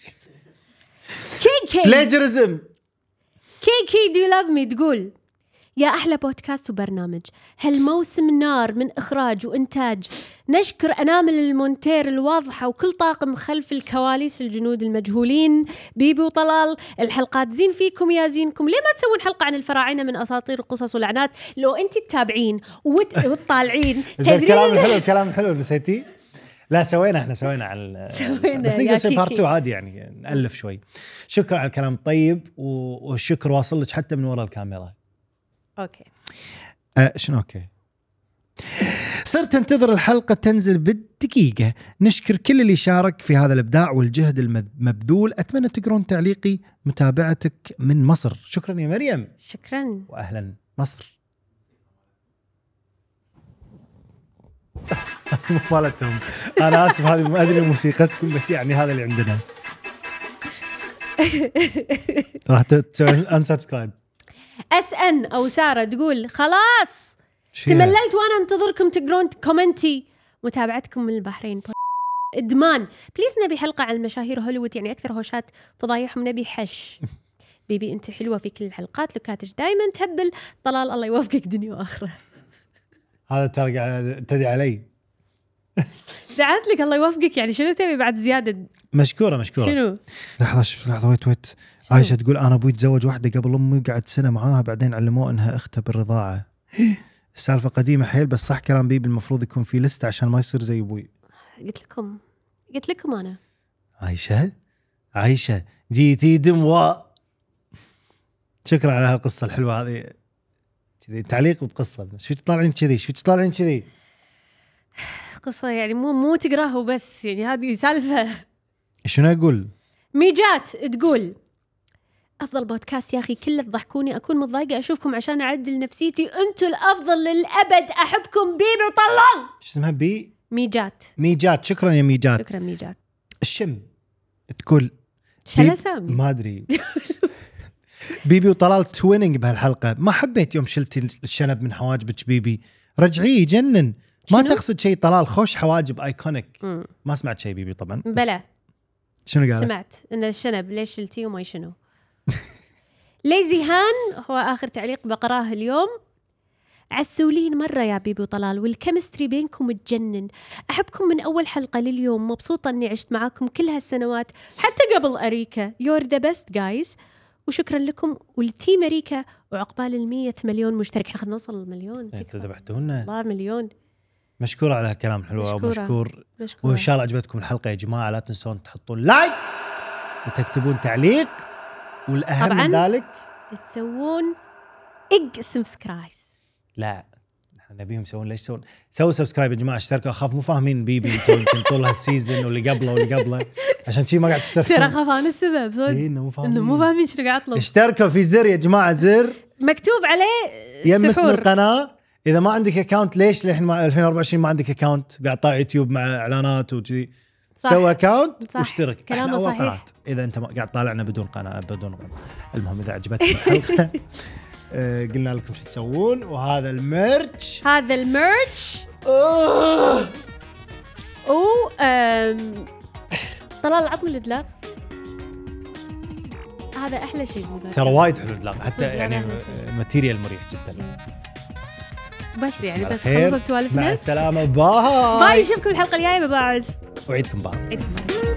كيكي بلاجرزم. كيكي دو يو لاف مي تقول يا أحلى بودكاست وبرنامج هالموسم نار من إخراج وإنتاج. نشكر أنامل المونتير الواضحة وكل طاقم خلف الكواليس الجنود المجهولين بيبي وطلال. الحلقات زين فيكم يا زينكم. ليه ما تسوون حلقة عن الفراعنة من أساطير القصص واللعنات؟ لو أنت تتابعين وت... وتطالعين الكلام الحلو تدرين. الكلام الحلو نسيتي؟ لا سوينا احنا سوينا على سوينا بس يا نقدر نسوي بارت كيكي. تو عادي يعني نألف شوي. شكرا على الكلام الطيب و- والشكر واصل لك حتى من وراء الكاميرا. أوكي أه شنو اوكي. صرت انتظر الحلقة تنزل بالدقيقة. نشكر كل اللي شارك في هذا الإبداع والجهد المبذول. أتمنى تقرون تعليقي. متابعتك من مصر. شكرا يا مريم. شكرا. وأهلا مصر. مالتهم. أنا آسف هذه ما أدري موسيقتكم بس يعني هذا اللي عندنا. راح تسوي أنسبسكرايب. اس ان او ساره تقول خلاص شيء. تمللت وانا انتظركم تقرون كومنتي. متابعتكم من البحرين ادمان. بليز نبي حلقه عن المشاهير هوليوود يعني اكثر هوشات فضايحهم نبي حش. بيبي انت حلوه في كل الحلقات لوكاتش دائما تهبل. طلال الله يوفقك دنيا واخره. هذا ترى قاعد تدعي علي. دعت لك الله يوفقك يعني شنو تبي بعد زياده؟ مشكورة مشكورة. شنو؟ لحظة شوف لحظة ويت ويت. عايشة تقول أنا أبوي تزوج واحدة قبل أمي قعد سنة معاها بعدين علموه إنها أختها بالرضاعة. السالفة قديمة حيل بس صح كلام بيبي المفروض يكون في لستة عشان ما يصير زي أبوي. قلت لكم قلت لكم انا. عايشة عايشة جيتي دموع. شكرا على هالقصة الحلوة هذه. كذي تعليق بقصة بس شو تطالعين كذي شو تطالعين كذي. قصه يعني مو مو تقراها وبس يعني هذه سالفه. شنو أقول؟ ميجات تقول أفضل بودكاست يا أخي كله تضحكوني أكون متضايقة أشوفكم عشان أعدل نفسيتي. أنتوا الأفضل للأبد. أحبكم بيبي وطلال. شو اسمها بي؟ ميجات. ميجات. شكرا يا ميجات. شكرا ميجات. الشم تقول شلا سامي ما أدري. بيبي وطلال تويننج بهالحلقة. ما حبيت يوم شلتي الشنب من حواجبك بيبي. رجعيه يجنن. ما شنو؟ تقصد شيء طلال خوش حواجب ايكونيك. ما سمعت شيء بيبي طبعا. بلى شنو قال؟ سمعت ان الشنب ليش شلتيه وما شنو. ليزي هان هو اخر تعليق بقراه اليوم. عسولين مرة يا بيبي وطلال والكيمستري بينكم تجنن. أحبكم من أول حلقة لليوم. مبسوطة أني عشت معاكم كل هالسنوات حتى قبل أريكا. You're the best guys. وشكرا لكم والتيم أريكا وعقبال المية مليون مشترك. احنا خلينا نوصل المليون. انت ذبحتونا. الله مليون. مشكور على هالكلام الحلو ومشكور. مشكورة. وإن شاء الله عجبتكم الحلقة يا جماعة. لا تنسون تحطون لايك وتكتبون تعليق. والأهم طبعاً من ذلك تسوون إج سبسكرايز. لا احنا نبيهم يسوون. ليش يسوون؟ سووا سبسكرايب يا جماعه. اشتركوا. اخاف مو فاهمين بيبي يمكن طول هالسيزون واللي قبله واللي قبله عشان شي ما قاعد تشتركوا. ترى خاف انا السبب صدق إيه انه مو فاهمين. انه مو فاهمين شنو قاعد اطلب. اشتركوا في زر يا جماعه. زر مكتوب عليه يم اسم السحور. القناه. اذا ما عندك اكاونت ليش للحين مع ألفين وأربعة وعشرين ما عندك اكاونت قاعد طالع يوتيوب مع اعلانات وكذي. سوي اكاونت واشترك. كلامه صحيح. قناة. اذا انت قاعد طالعنا بدون قناه بدون قناة. المهم اذا عجبتكم الحلقه آه قلنا لكم شو تسوون. وهذا الميرش. هذا الميرش. آه. و أم... طلال عطني الادلاق. هذا احلى شيء بالباكر. ترى وايد حلو الادلاق حتى صدق يعني أحلى شيء. ماتيريال مريح جدا. بس يعني بس خير. خلصت سوالفنا. مع السلامه. باي باي. نشوفكم الحلقه الجايه. ببعض وعيدكم باي. عيدكم.